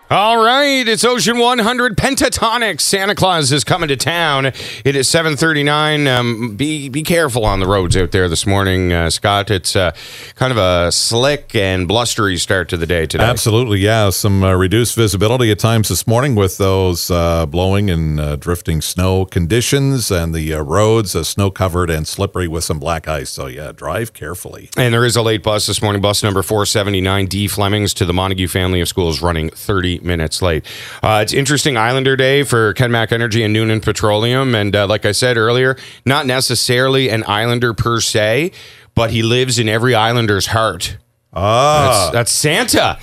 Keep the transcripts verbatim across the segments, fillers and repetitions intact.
All right, it's Ocean one hundred Pentatonic. Santa Claus is coming to town. It is seven thirty-nine. Um, be be careful on the roads out there this morning, uh, Scott. It's uh, kind of a slick and blustery start to the day today. Absolutely, yeah. Some uh, reduced visibility at times this morning with those uh, blowing and uh, drifting snow conditions, and the uh, roads uh, snow-covered and slippery with some black ice. So, yeah, drive carefully. And there is a late bus this morning. Bus number four seventy-nine, D. Flemings to the Montague family of schools, running thirty minutes late. Uh, it's interesting Islander Day for Kenmac Energy and Noonan Petroleum. And uh, like I said earlier, not necessarily an Islander per se, but he lives in every Islander's heart. Ah. That's, that's Santa.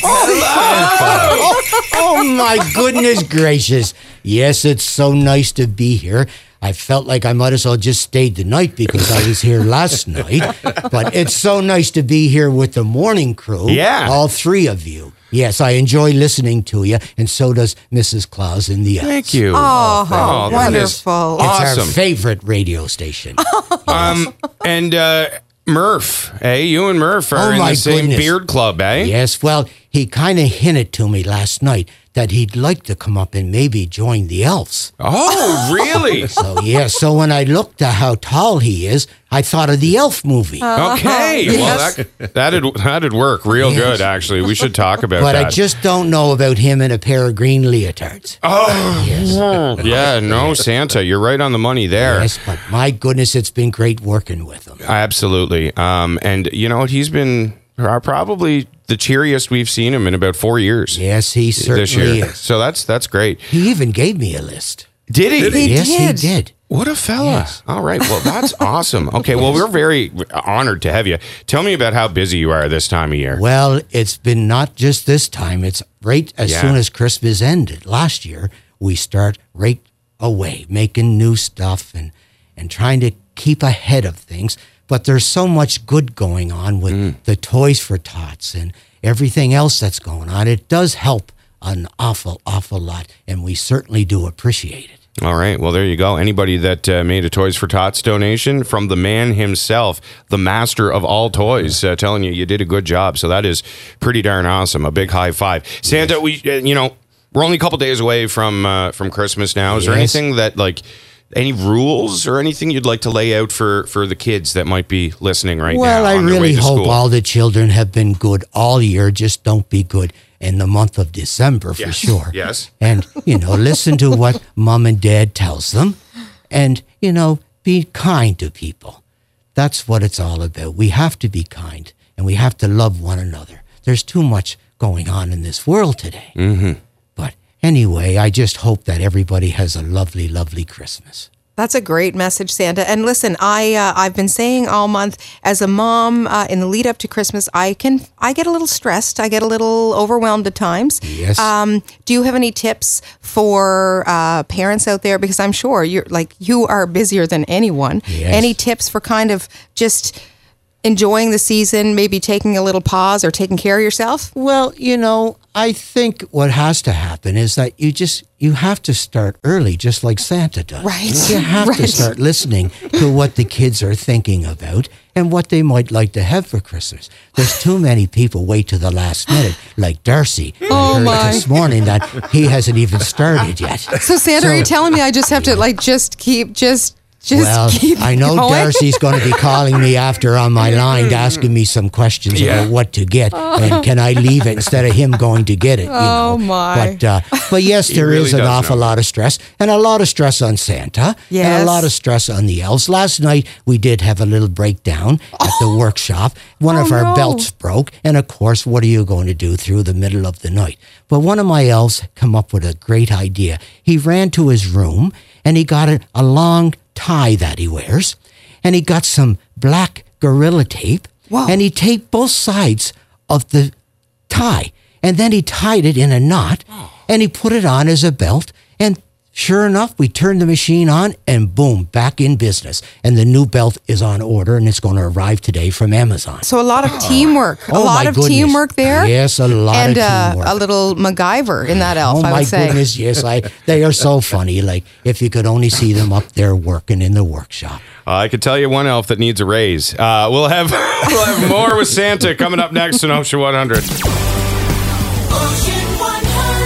Oh, oh, my goodness gracious. Yes, it's so nice to be here. I felt like I might as well just stayed the night because I was here last night. But it's so nice to be here with the morning crew. Yeah. All three of you. Yes, I enjoy listening to you, and so does Missus Claus in the Elves. Thank you. Oh, Oh, that is wonderful. It's awesome. our favorite radio station. Um, and uh, Murph, eh? You and Murph are Oh, in my the same goodness. beard club, eh? Yes, well, he kind of hinted to me last night that he'd like to come up and maybe join the Elves. Oh, really? So, yeah, so when I looked at how tall he is, I thought of the Elf movie. Okay, Yes. well that that'd that'd work real Yes. good. Actually, we should talk about But that. I just don't know about him in a pair of green leotards. oh, Yes. yeah, no, Santa, you're right on the money there. Yes, but my goodness, it's been great working with him. Absolutely. Um, and you know what? He's been uh, probably the cheeriest we've seen him in about four years. Yes, he this certainly year. is. So that's that's great. He even gave me a list. Did he? He yes, did. he did. What a fella. Yes. All right. Well, that's awesome. Okay. Well, we're very honored to have you. Tell me about how busy you are this time of year. Well, it's been not just this time. It's right as Yeah. soon as Christmas ended last year, we start right away making new stuff and, and trying to keep ahead of things. But there's so much good going on with Mm. the Toys for Tots and everything else that's going on. It does help an awful, awful lot, and we certainly do appreciate it. All right. Well, there you go. Anybody that uh, made a Toys for Tots donation from the man himself, the master of all toys, uh, telling you you did a good job. So that is pretty darn awesome. A big high five. Santa, we, uh, you know, we're only a couple days away from uh, from Christmas now. Is there Yes. anything that, like, any rules or anything you'd like to lay out for, for the kids that might be listening right Well, now? I on their way really to hope school? all the children have been good all year. Just don't be good in the month of December for Yes. sure. Yes. And, you know, listen to what mom and dad tells them and, you know, be kind to people. That's what it's all about. We have to be kind and we have to love one another. There's too much going on in this world today. Mm-hmm. But anyway, I just hope that everybody has a lovely, lovely Christmas. That's a great message, Santa. And listen, I uh, I've been saying all month, as a mom, uh, in the lead up to Christmas, I can I get a little stressed. I get a little overwhelmed at times. Yes. Um, do you have any tips for uh, parents out there? Because I'm sure you're like you are busier than anyone. Yes. Any tips for kind of just enjoying the season, maybe taking a little pause or taking care of yourself? Well, you know, I think what has to happen is that you just, you have to start early, just like Santa does. Right. You have to Right. start listening to what the kids are thinking about and what they might like to have for Christmas. There's too many people wait to the last minute, like Darcy. Oh, I heard my. this morning that he hasn't even started yet. So Santa, are you telling me I just have to like just keep just just Well, keep I know going? Darcy's going to be calling me after on my line, asking me some questions Yeah. about what to get, and can I leave it instead of him going to get it? You Oh, know? my. But uh, but yes, He there really is an does awful know. lot of stress, and a lot of stress on Santa, and Yes. a lot of stress on the elves. Last night we did have a little breakdown at the workshop. One of Oh, our no. belts broke, and of course, what are you going to do through the middle of the night? But one of my elves come up with a great idea. He ran to his room and he got a, a long tie that he wears, and he got some black Gorilla Tape, Wow. and he taped both sides of the tie, and then he tied it in a knot, and he put it on as a belt, and sure enough, we turned the machine on, and boom, back in business. And the new belt is on order, and it's going to arrive today from Amazon. So a lot of teamwork, a Oh, lot my of goodness. teamwork there. Yes, a lot and, of uh, teamwork. a little MacGyver in that elf, Oh I my would say. goodness, yes, I they are so funny. Like if you could only see them up there working in the workshop. Uh, I could tell you one elf that needs a raise. Uh, we'll have we'll have more with Santa coming up next on Ocean one hundred. Ocean one hundred.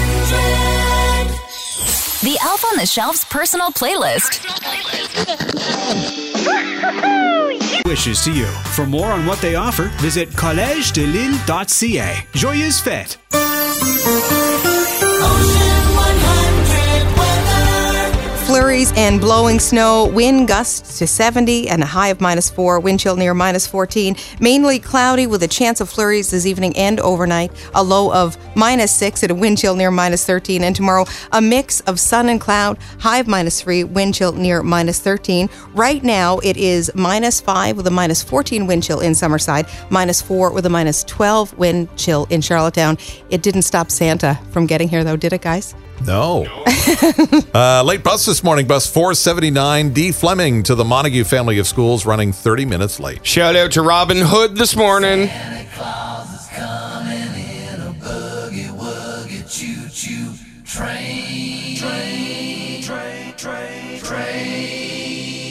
The Elf on the Shelf's personal playlist. Wishes to you. For more on what they offer, visit collège de lille dot c a. Joyeuse fête. Flurries and blowing snow, wind gusts to seventy and a high of minus four, wind chill near minus fourteen. Mainly cloudy with a chance of flurries this evening and overnight. A low of minus six and a wind chill near minus thirteen. And tomorrow, a mix of sun and cloud, high of minus three, wind chill near minus thirteen. Right now, it is minus five with a minus fourteen wind chill in Summerside, minus four with a minus twelve wind chill in Charlottetown. It didn't stop Santa from getting here, though, did it, guys? No. uh, late bus this morning, bus four seventy-nine, D. Fleming to the Montague family of schools, running thirty minutes late. Shout out to Robin Hood this morning. Santa Claus is coming in a boogie woogie choo choo train. Train, train, train, train.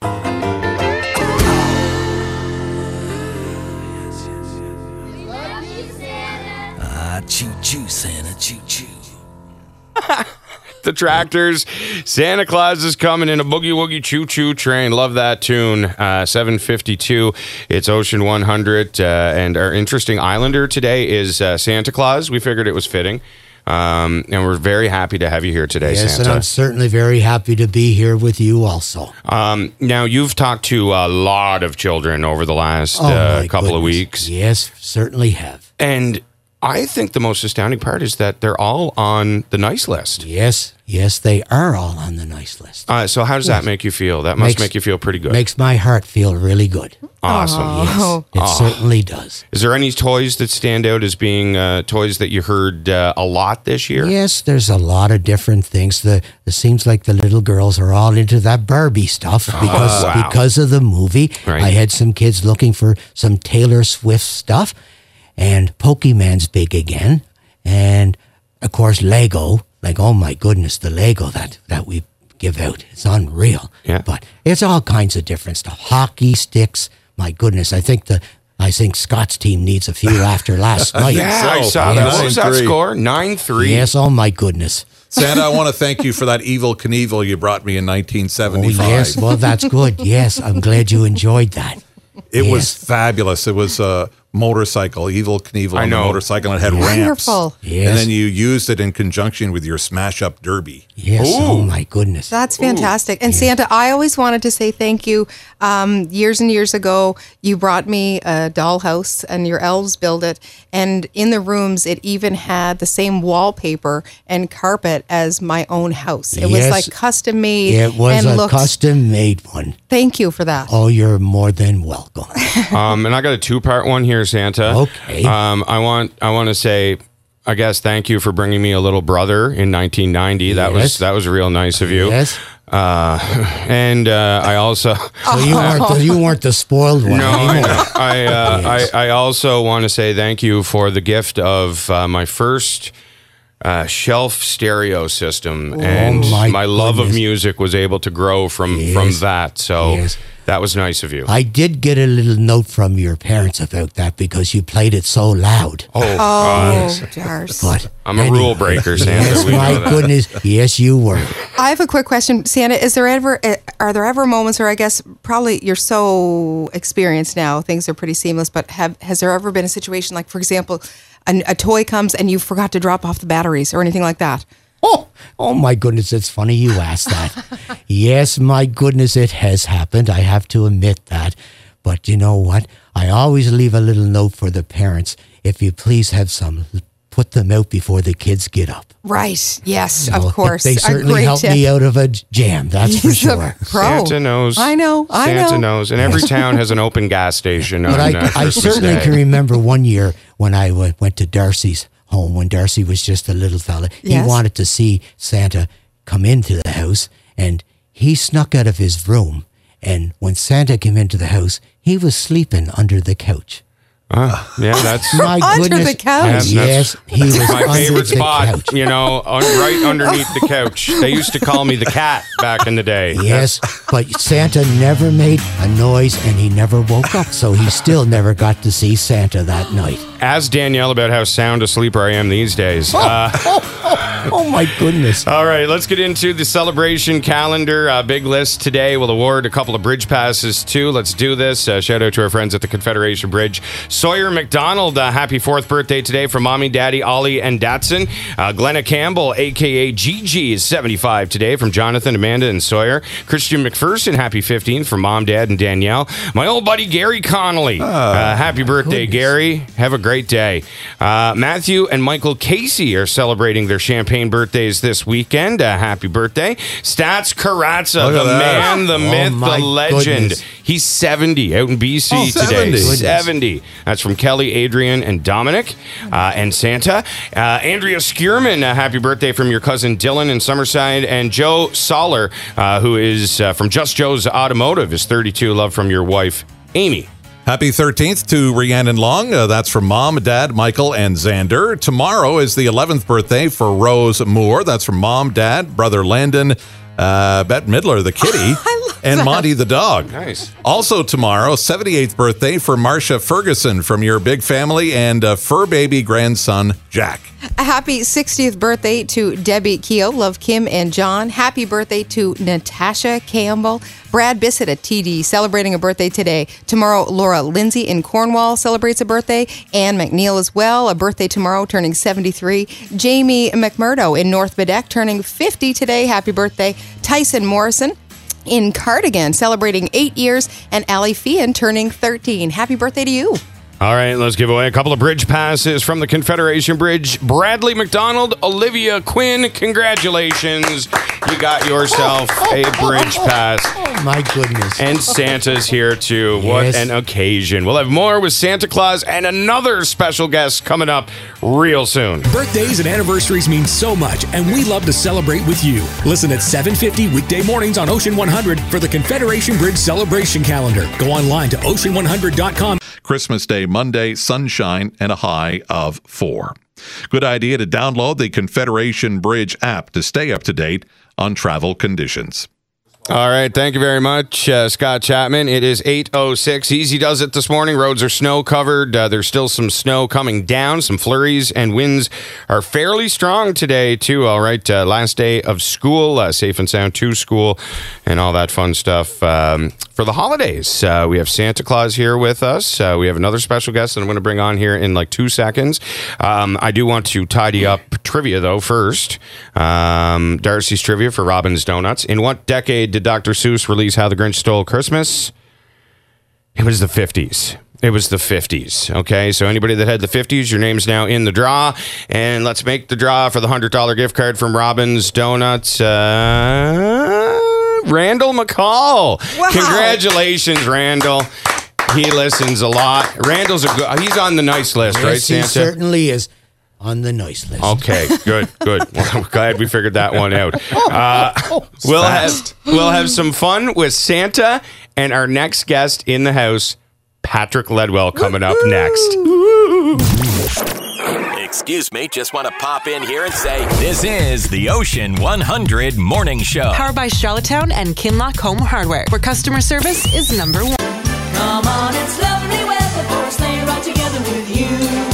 Ah, choo choo, Santa, choo choo. The Tractors. Santa Claus is coming in a boogie woogie choo choo train. Love that tune. Uh, seven fifty-two. It's Ocean one hundred. Uh, and our interesting Islander today is uh, Santa Claus. We figured it was fitting. Um, and we're very happy to have you here today, Yes, Santa. and I'm certainly very happy to be here with you also. Um, now, you've talked to a lot of children over the last Oh, uh, my couple of goodness. weeks. Yes, certainly have. And I think the most astounding part is that they're all on the nice list. Yes, yes, they are all on the nice list. Uh, so how does that make you feel? That must Makes- make you feel pretty good. Makes my heart feel really good. Awesome. Oh. Yes, it certainly does. Is there any toys that stand out as being uh, toys that you heard uh, a lot this year? Yes, there's a lot of different things. The it seems like the little girls are all into that Barbie stuff because Oh, wow. because of the movie. Right. I had some kids looking for some Taylor Swift stuff, and Pokemon's big again, and of course Lego. Like, oh my goodness, the Lego that that we give out, it's unreal. Yeah. But it's all kinds of different stuff. Hockey sticks. My goodness, I think the I think Scott's team needs a few after last night. Yeah, I So, saw yeah. that. What was that nine three. score? nine three. Yes, oh my goodness. Santa, I want to thank you for that Evil Knievel you brought me in nineteen Oh, seventy-five. yes. Well, that's good. Yes, I'm glad you enjoyed that. It Yes. was fabulous. It was a motorcycle, Evil Knievel I on the know. motorcycle, and it had ramps. Wonderful. Yes. And then you used it in conjunction with your smash up derby. Yes. Ooh. Oh my goodness. That's fantastic. And Santa, I always wanted to say thank you. Um, years and years ago, you brought me a dollhouse and your elves built it. And in the rooms, it even had the same wallpaper and carpet as my own house. It was Yes. like custom made. It was and a looked, custom made one. Thank you for that. Oh, you're more than welcome. Um, and I got a two part one here, Santa. Okay. Um, I want I want to say, I guess, thank you for bringing me a little brother in nineteen ninety. That was Yes. that was real nice of you. Yes. Uh, and uh, I also So you weren't the, you weren't the spoiled one no, I, anymore. know. I, uh, Yes. I I also want to say thank you for the gift of uh, my first. Uh, shelf stereo system, and Oh, my my, love of goodness. music was able to grow from Yes. from that. So Yes. that was nice of you. I did get a little note from your parents about that because you played it so loud. oh, Oh, jars. But I'm a anyway, rule breaker, Santa. Yes, we know my that. goodness. Yes, you were. I have a quick question, Santa. Is there ever uh, are there ever moments where I guess probably you're so experienced now, things are pretty seamless. But have has there ever been a situation like, for example, a, a toy comes and you forgot to drop off the batteries or anything like that? Oh, oh my goodness, it's funny you asked that. Yes, my goodness, it has happened. I have to admit that. But you know what? I always leave a little note for the parents. If you please have some, put them out before the kids get up. Right. Yes, Well, of course. They A certainly great helped tip. me out of a jam, that's for He's a sure. pro. Santa knows. I know. I Santa know. knows. And every town has an open gas station But on I, uh, I Christmas certainly Day. can remember one year when I w- went to Darcy's home, when Darcy was just a little fella. Yes. He wanted to see Santa come into the house, and he snuck out of his room. And when Santa came into the house, he was sleeping under the couch. Uh, yeah, that's My Under goodness. the couch? Yeah, Yes, he was my under favorite the spot. couch. You know, un- right underneath the couch. They used to call me the cat back in the day. Yes, but Santa never made a noise and he never woke up, so he still never got to see Santa that night. Ask Danielle about how sound a sleeper I am these days. Uh, Oh my goodness. all right, let's get into the celebration calendar. Uh, big list today. We'll award a couple of bridge passes too. Let's do this. Uh, shout out to our friends at the Confederation Bridge. Sawyer McDonald, uh, happy fourth birthday today from Mommy, Daddy, Ollie, and Datsun. Uh, Glenna Campbell, a k a. Gigi, is seventy-five today from Jonathan, Amanda, and Sawyer. Christian McPherson, happy fifteenth from Mom, Dad, and Danielle. My old buddy Gary Connolly, uh, happy birthday, Gary. Have a great day. Uh, Matthew and Michael Casey are celebrating their champagne birthdays this weekend. Uh, happy birthday. Stats Karatza, Look the at that. man, the Oh, myth, my the legend. goodness. He's seventy out in B C Oh, today. seventy. seventy. That's from Kelly, Adrian, and Dominic, uh, and Santa. Uh, Andrea Skierman, uh, happy birthday from your cousin Dylan in Summerside. And Joe Soller, uh, who is uh, from Just Joe's Automotive, is thirty-two. Love from your wife, Amy. Happy thirteenth to Rhiannon Long. Uh, that's from Mom, Dad, Michael, and Xander. Tomorrow is the eleventh birthday for Rose Moore. That's from Mom, Dad, brother Landon, uh, Bette Midler, the kitty, and Monty the dog. Nice. Also tomorrow, seventy-eighth birthday for Marcia Ferguson from your big family and uh, fur baby grandson, Jack. A happy sixtieth birthday to Debbie Keogh, love Kim and John. Happy birthday to Natasha Campbell. Brad Bissett at T D celebrating a birthday today. Tomorrow, Laura Lindsay in Cornwall celebrates a birthday. Anne McNeil as well, a birthday tomorrow, turning seventy-three. Jamie McMurdo in North Bedeck turning fifty today. Happy birthday. Tyson Morrison in Cardigan celebrating eight years. And Ali Fian turning thirteen. Happy birthday to you. All right, let's give away a couple of bridge passes from the Confederation Bridge. Bradley McDonald, Olivia Quinn, congratulations. You got yourself a bridge pass. Oh my goodness. And Santa's here too. What Yes. an occasion. We'll have more with Santa Claus and another special guest coming up real soon. Birthdays and anniversaries mean so much, and we love to celebrate with you. Listen at seven fifty weekday mornings on Ocean one hundred for the Confederation Bridge celebration calendar. Go online to ocean one hundred dot com. Christmas Day, Monday, sunshine, and a high of four. Good idea to download the Confederation Bridge app to stay up to date on travel conditions. All right, thank you very much, uh, Scott Chapman. It is eight oh six. Easy does it this morning. Roads are snow covered. Uh, there's still some snow coming down, some flurries, and winds are fairly strong today, too. All right, uh, last day of school, uh, safe and sound to school, and all that fun stuff. Um, for the holidays, uh, we have Santa Claus here with us. Uh, we have another special guest that I'm going to bring on here in like two seconds. Um, I do want to tidy up trivia, though, first. Um, Darcy's trivia for Robin's Donuts. In what decade did Doctor Seuss release How the Grinch Stole Christmas? It was the fifties. It was the fifties. Okay, so anybody that had the fifties, your name's now in the draw. And let's make the draw for the one hundred dollars gift card from Robin's Donuts. Uh, Randall McCall. Wow. Congratulations, Randall. He listens a lot. Randall's a good, he's on the nice list, right, Yes, he Santa? certainly is on the nice list. Okay, good, good. Well, I'm glad we figured that one out. Uh, we'll have we'll have some fun with Santa and our next guest in the house, Patrick Ledwell, coming up next. Excuse me, just want to pop in here and say this is the Ocean one hundred Morning Show. Powered by Charlottetown and Kinlock Home Hardware, where customer service is number one. Come on, it's lovely weather for a sleigh ride together with you.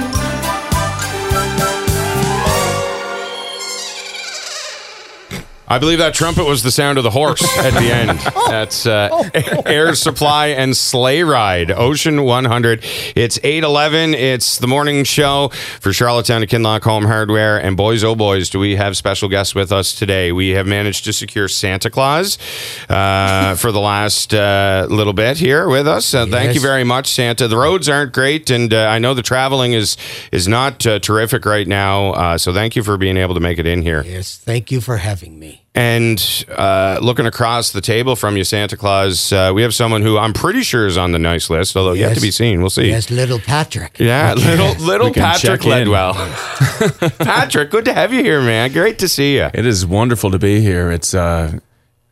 I believe that trumpet was the sound of the horse at the end. That's uh, Air Supply and Sleigh Ride, Ocean one hundred. It's eight eleven. It's the morning show for Charlottetown and Kinlock Home Hardware. And boys, oh boys, do we have special guests with us today. We have managed to secure Santa Claus uh, for the last uh, little bit here with us. Uh, Thank Yes. you very much, Santa. The roads aren't great, and uh, I know the traveling is, is not uh, terrific right now. Uh, so thank you for being able to make it in here. Yes, thank you for having me. And uh, looking across the table from you, Santa Claus, uh, we have someone who I'm pretty sure is on the nice list, although yet Yes. to be seen. We'll see. Yes, little Patrick. Yeah, little little We can Patrick check in. Ledwell. Patrick, good to have you here, man. Great to see you. It is wonderful to be here. It's uh,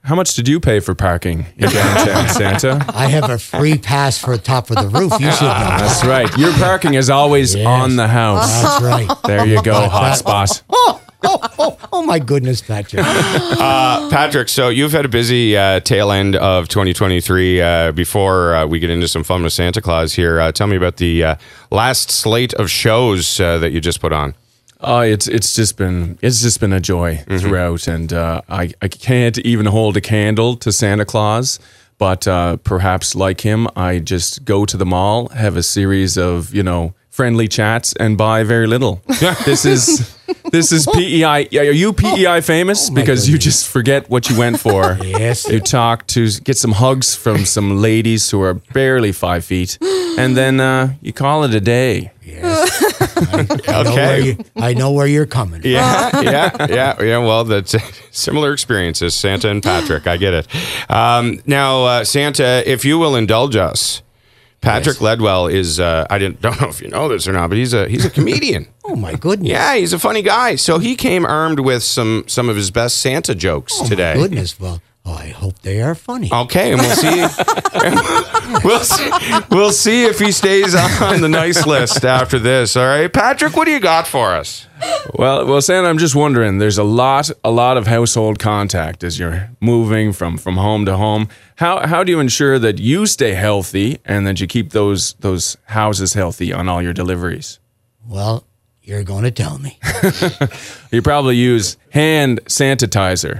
How much did you pay for parking in downtown, Santa? I have a free pass for the top of the roof. You should know. That's right. Your parking is always Yes. on the house. That's right. There you go, hotspot. Oh, oh, oh, oh, my goodness, Patrick. Uh, Patrick, so you've had a busy uh, tail end of twenty twenty-three. Uh, before uh, we get into some fun with Santa Claus here, uh, tell me about the uh, last slate of shows uh, that you just put on. Oh, it's it's just been it's just been a joy throughout, and uh, I I can't even hold a candle to Santa Claus. But uh, perhaps like him, I just go to the mall, have a series of you know friendly chats, and buy very little. This is this is P E I. Are you P E I famous? Oh, my because you goodness. just forget what you went for. Yes. You talk to get some hugs from some ladies who are barely five feet, and then uh, you call it a day. Yes. I, I know Okay. where you, I know where you're coming from. Yeah, yeah, yeah, yeah. Well, that's similar experiences, Santa and Patrick. I get it. Um, now, uh, Santa, if you will indulge us, Patrick Yes. Ledwell is. Uh, I didn't don't know if you know this or not, but he's a he's a comedian. Oh, my goodness. Yeah, he's a funny guy. So he came armed with some some of his best Santa jokes Oh, today. my goodness. Well, oh, I hope they are funny. Okay, and we'll see. we'll see. We'll see if he stays on the nice list after this. All right, Patrick, what do you got for us? Well, well, Santa, I'm just wondering. There's a lot, a lot of household contact as you're moving from, from home to home. How how do you ensure that you stay healthy and that you keep those those houses healthy on all your deliveries? Well, you're going to tell me. You probably use hand sanitizer.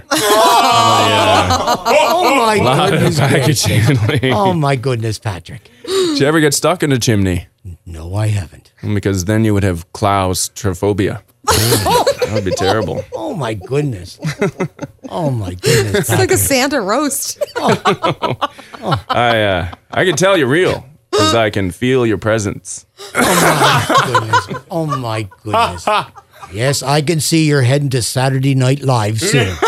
Oh, my Lot of goodness. packaging. Oh, my goodness, Patrick. Did you ever get stuck in a chimney? No, I haven't. Because then you would have claustrophobia. That would be terrible. Oh, my goodness. Oh, my goodness. It's like a Santa roast. I uh, I can tell you're real because I can feel your presence. goodness. Oh, my goodness. Yes, I can see you're heading to Saturday Night Live soon.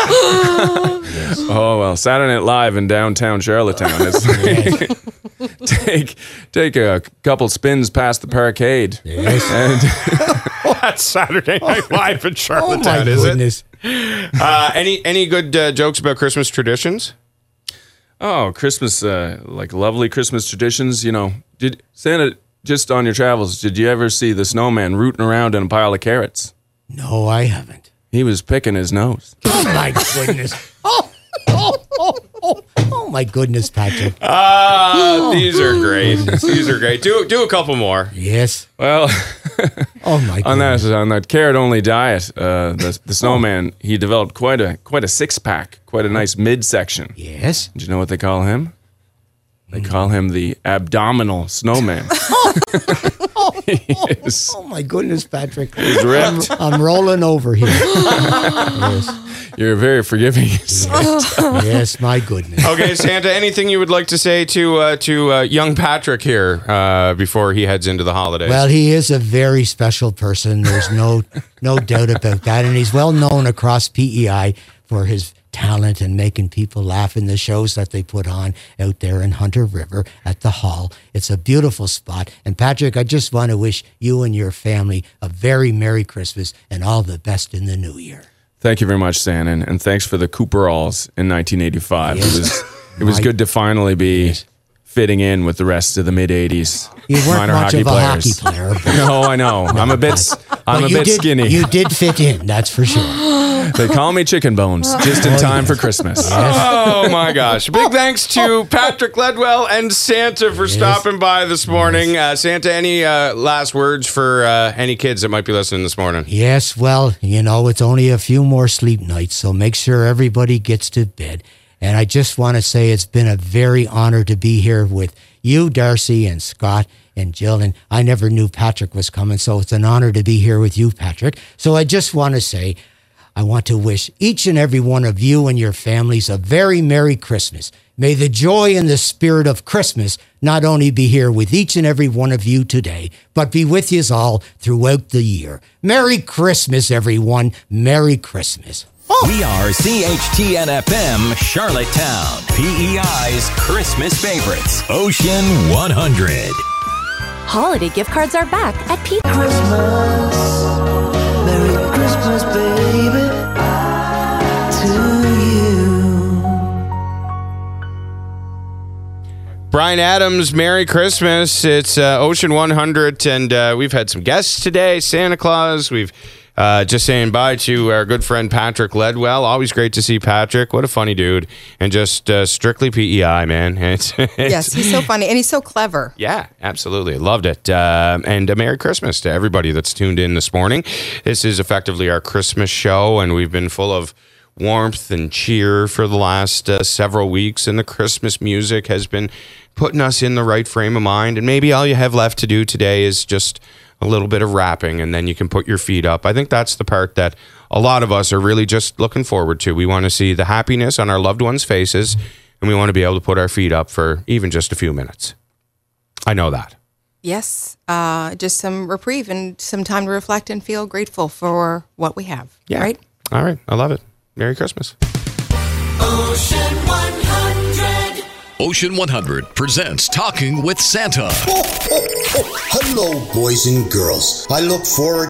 Oh well, Saturday Night Live in downtown Charlottetown. Is take take a couple spins past the parkade. Yes. And That's Saturday Night Live in Oh, my Charlottetown, is it? goodness. Uh, any any good uh, jokes about Christmas traditions? oh, Christmas, uh, like lovely Christmas traditions. You know, did Santa just on your travels? Did you ever see the snowman rooting around in a pile of carrots? No, I haven't. He was picking his nose. Oh, my goodness. Oh, oh, oh, oh, oh, my goodness, Patrick. Ah, these are great. These are great. Do do a couple more. Yes. Well, Oh, my on goodness. that on that carrot only diet, uh, the the snowman he developed quite a quite a six pack, quite a nice midsection. Yes. Do you know what they call him? They call him the abdominal snowman. He is Oh, my goodness, Patrick. he's ripped. I'm rolling over here. Yes. You're very forgiving. Yes, my goodness. Okay, Santa, anything you would like to say to uh, to uh, young Patrick here uh, before he heads into the holidays? Well, he is a very special person. There's no no doubt about that. And he's well known across P E I for his talent and making people laugh in the shows that they put on out there in Hunter River at the Hall. It's a beautiful spot. And Patrick, I just want to wish you and your family a very Merry Christmas and all the best in the new year. Thank you very much, Santa, and, and thanks for the Cooperalls in nineteen eighty-five. Yes. It was it was My- good to finally be Yes. fitting in with the rest of the mid eighties. You weren't minor much hockey of a players. hockey player. But, No, I know. I'm a bit I'm but a you bit did, skinny. You did fit in, that's for sure. They call me Chicken Bones just in Oh, time yes. for Christmas. Oh my gosh. Big thanks to Patrick Ledwell and Santa for stopping by this morning. Uh, Santa, any uh, last words for uh, any kids that might be listening this morning? Yes, well, you know, it's only a few more sleep nights, so make sure everybody gets to bed. And I just want to say it's been a very honor to be here with you, Darcy, and Scott and Jill. And I never knew Patrick was coming, so it's an honor to be here with you, Patrick. So I just want to say, I want to wish each and every one of you and your families a very Merry Christmas. May the joy and the spirit of Christmas not only be here with each and every one of you today, but be with you all throughout the year. Merry Christmas, everyone. Merry Christmas. We are C H T N F M Charlottetown, P E I's Christmas favorites, Ocean one hundred. Holiday gift cards are back at P. Christmas, Merry Christmas, baby, to you. Brian Adams, Merry Christmas. It's uh, Ocean one hundred, and uh, we've had some guests today. Santa Claus. We've uh, just saying bye to our good friend Patrick Ledwell. Always great to see Patrick. What a funny dude. And just uh, strictly P E I, man. It's, it's, yes, he's so funny, and he's so clever. Yeah, absolutely. Loved it. Uh, and a Merry Christmas to everybody that's tuned in this morning. This is effectively our Christmas show, and we've been full of warmth and cheer for the last uh, several weeks, and the Christmas music has been putting us in the right frame of mind. And maybe all you have left to do today is just a little bit of wrapping, and then you can put your feet up. I think that's the part that a lot of us are really just looking forward to. We want to see the happiness on our loved ones' faces, and we want to be able to put our feet up for even just a few minutes. I know that. Yes, uh, just some reprieve and some time to reflect and feel grateful for what we have. Yeah. Right? All right. I love it. Merry Christmas. Ocean one hundred. Ocean one hundred presents Talking with Santa. Oh, oh, oh. Hello, boys and girls. I look forward